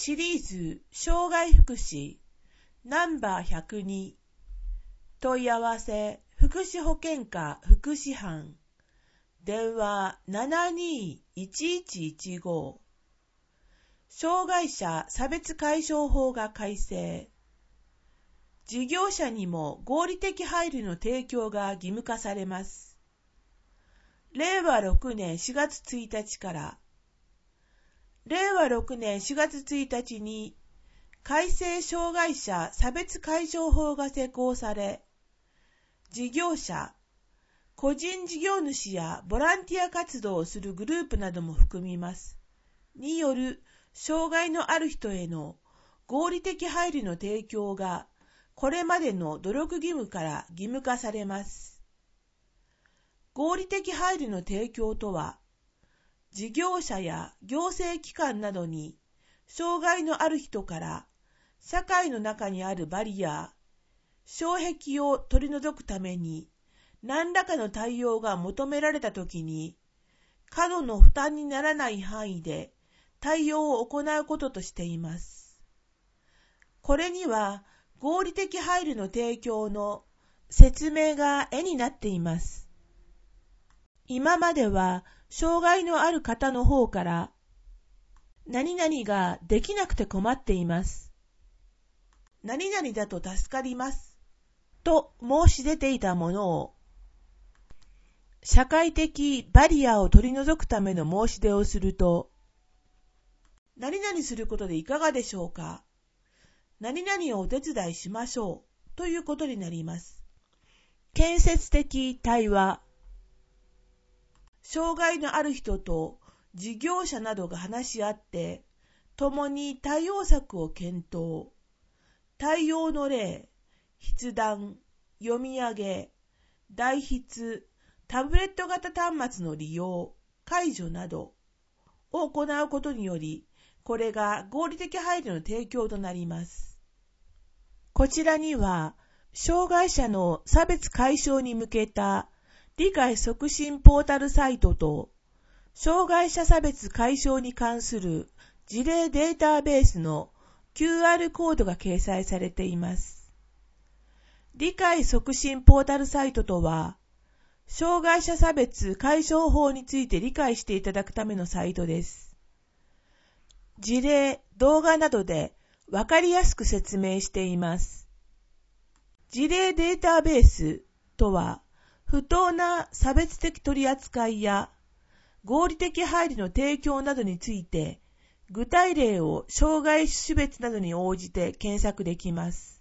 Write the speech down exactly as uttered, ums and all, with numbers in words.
シリーズ障害福祉ナンバーひゃくに問い合わせ福祉保健課福祉班電話 ななにーいちいちいちご 障害者差別解消法が改正事業者にも合理的配慮の提供が義務化されますれいわろくねんしがつついたちかられいわろくねんしがつついたちに改正障害者差別解消法が施行され、事業者、個人事業主やボランティア活動をするグループなども含みます。による障害のある人への合理的配慮の提供がこれまでの努力義務から義務化されます。合理的配慮の提供とは、事業者や行政機関などに障害のある人から社会の中にあるバリア、障壁を取り除くために何らかの対応が求められたときに過度の負担にならない範囲で対応を行うこととしています。これには合理的配慮の提供の説明が絵になっています。今までは障害のある方の方から何々ができなくて困っています。何々だと助かります。と申し出ていたものを社会的バリアを取り除くための申し出をすると何々することでいかがでしょうか。何々をお手伝いしましょうということになります。建設的対話障害のある人と事業者などが話し合って、共に対応策を検討、対応の例、筆談、読み上げ、代筆、タブレット型端末の利用、解除などを行うことにより、これが合理的配慮の提供となります。こちらには、障害者の差別解消に向けた理解促進ポータルサイトと、障害者差別解消に関する事例データベースの キューアール コードが掲載されています。理解促進ポータルサイトとは、障害者差別解消法について理解していただくためのサイトです。事例、動画などでわかりやすく説明しています。事例データベースとは、不当な差別的取り扱いや合理的配慮の提供などについて具体例を障害種別などに応じて検索できます。